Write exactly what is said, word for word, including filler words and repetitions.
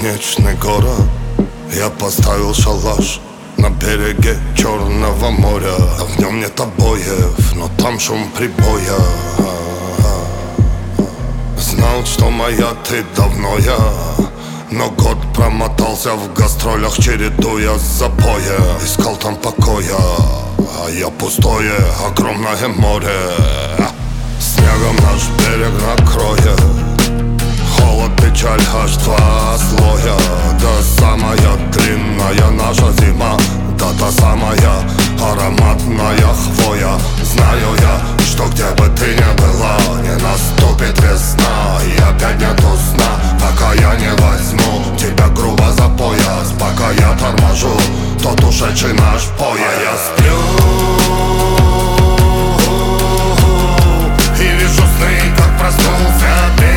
бесконечный город. Я поставил шалаш на береге Черного моря. В нем нет обоев, но там шум прибоя. Знал, что моя ты давно я, но год промотался в гастролях, чередуя запоя. Искал там покоя, а я пустое, огромное море. Снегом наш берег накроет холод, печаль, аж два слоя. Да самая длинная наша зима, да та самая ароматная хвоя. Знаю я, что где бы ты ни была, не наступит весна, и опять нету сна, пока я не возьму тебя грубо за пояс. Пока я торможу тот ушедший наш поезд. А я сплю и вижу сны, как проснулся ты.